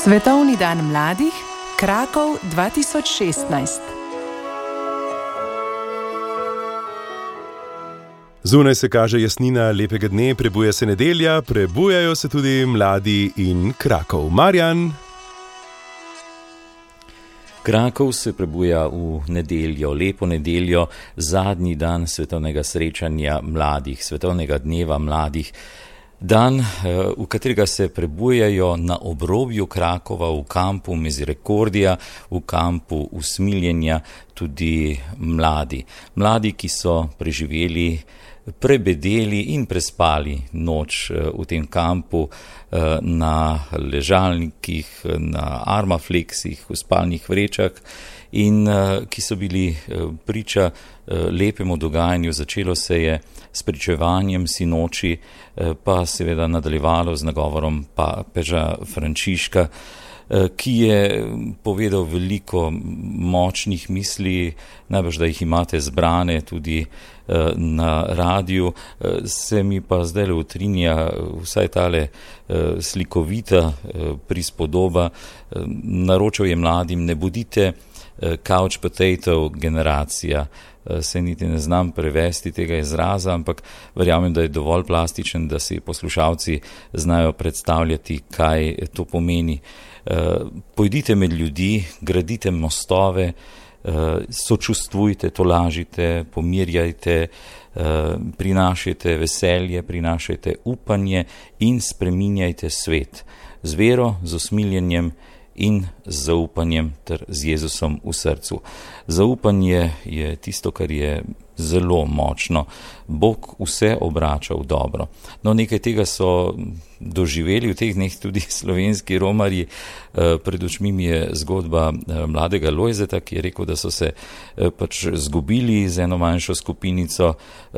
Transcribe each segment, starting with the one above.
Svetovni dan mladih, Krakov 2016. Zunaj se kaže jasnina lepega dne, prebuja se nedelja, prebujajo se tudi mladi in Krakov. Marjan. Krakov se prebuja v nedeljo, lepo nedeljo, zadnji dan svetovnega srečanja mladih, svetovnega dneva mladih. Dan, v katerega se prebujajo na obrobju Krakova, v kampu Misericordija, v kampu usmiljenja tudi mladi. Mladi, ki so preživeli, prebedeli in prespali noč v tem kampu na ležalnikih, na armafleksih, v spalnih vrečah in ki so bili priča lepemu dogajanju. Začelo se je s pričevanjem sinoči, pa seveda nadaljevalo z nagovorom papeža Frančiška, ki je povedal veliko močnih misli, najbrž da jih imate zbrane tudi na radiju. Se mi pa zdaj utrinja vsaj tale slikovita prispodoba. Naročal je mladim: ne bodite couch potato generacija. Se niti ne znam prevesti tega izraza, ampak verjamem, da je dovolj plastičen, da si poslušalci znajo predstavljati, kaj to pomeni. Pojdite med ljudi, gradite mostove, sočustvujte, tolažite, pomirjajte, prinašajte veselje, prinašajte upanje in spreminjajte svet z vero, z usmiljenjem in z zaupanjem ter z Jezusom v srcu. Zaupanje je tisto, kar je zelo močno. Bog vse obrača v dobro. No, nekaj tega so doživeli v teh dneh tudi slovenski romarji. Pred očmi mi je zgodba mladega Lojzeta, ki je rekel, da so se pač zgubili z eno manjšo skupinico,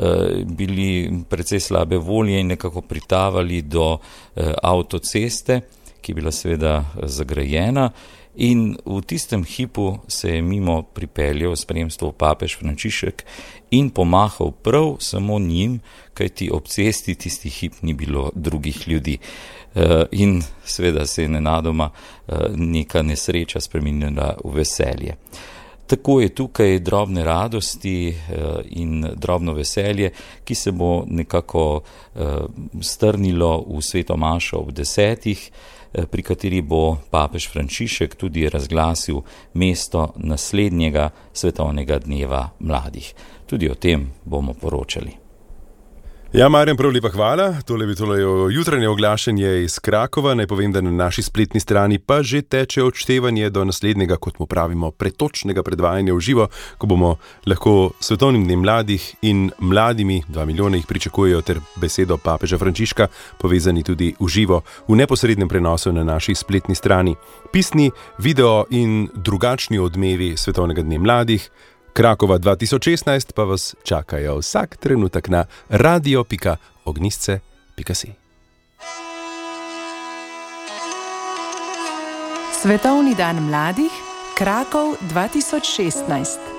bili precej slabe volje in nekako pritavali do avtoceste, ki je bila seveda zagrajena, in v tistem hipu se je mimo pripeljal v spremstvu papež Frančišek in pomahal prav samo njim, kajti ob cesti tisti hip ni bilo drugih ljudi. In seveda se je nenadoma neka nesreča spremenila v veselje. Tako je tukaj drobne radosti in drobno veselje, ki se bo nekako strnilo v sveto mašo ob 10, pri kateri bo papež Frančišek tudi razglasil mesto naslednjega svetovnega dneva mladih. Tudi o tem bomo poročali. Ja, Marjan, prav lepa hvala. Tole bi jutranje oglašanje iz Krakova. Naj povem, da na naši spletni strani pa že teče odštevanje do naslednjega, kot mu pravimo, pretočnega predvajanja v živo, ko bomo lahko svetovnim dnem mladih in mladimi, 2 milijona jih pričakujejo, ter besedo papeža Frančiška povezani tudi v živo, v neposrednem prenosu na naši spletni strani. Pisni, video in drugačni odmevi svetovnega dne mladih Krakova 2016 pa vas čakajo vsak trenutek na radio.ognisce.si. Svetovni dan mladih, Krakov 2016.